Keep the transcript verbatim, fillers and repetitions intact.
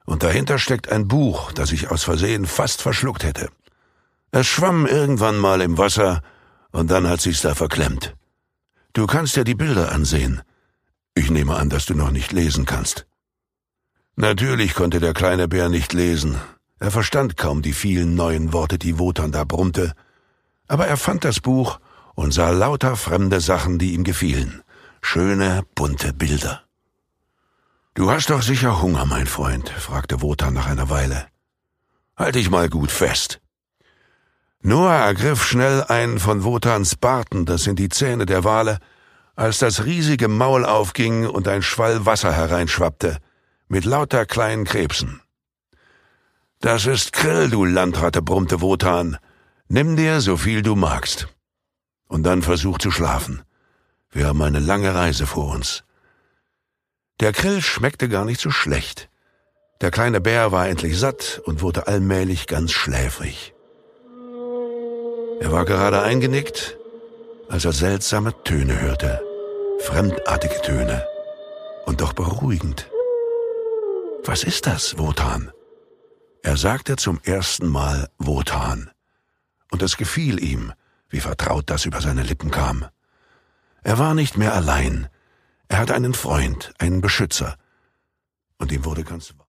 und dahinter steckt ein Buch, das ich aus Versehen fast verschluckt hätte. Es schwamm irgendwann mal im Wasser, und dann hat sich's da verklemmt. Du kannst dir die Bilder ansehen. Ich nehme an, dass du noch nicht lesen kannst.« Natürlich konnte der kleine Bär nicht lesen. Er verstand kaum die vielen neuen Worte, die Wotan da brummte. Aber er fand das Buch und sah lauter fremde Sachen, die ihm gefielen. Schöne, bunte Bilder. »Du hast doch sicher Hunger, mein Freund?« fragte Wotan nach einer Weile. »Halt dich mal gut fest.« Noah ergriff schnell einen von Wotans Barten, das sind die Zähne der Wale, als das riesige Maul aufging und ein Schwall Wasser hereinschwappte, mit lauter kleinen Krebsen. »Das ist Krill, du Landratte«, brummte Wotan. »Nimm dir, so viel du magst. Und dann versuch zu schlafen. Wir haben eine lange Reise vor uns.« Der Krill schmeckte gar nicht so schlecht. Der kleine Bär war endlich satt und wurde allmählich ganz schläfrig. Er war gerade eingenickt, als er seltsame Töne hörte. Fremdartige Töne. Und doch beruhigend. »Was ist das, Wotan?« Er sagte zum ersten Mal Wotan. Und es gefiel ihm, wie vertraut das über seine Lippen kam. Er war nicht mehr allein. Er hatte einen Freund, einen Beschützer. Und ihm wurde ganz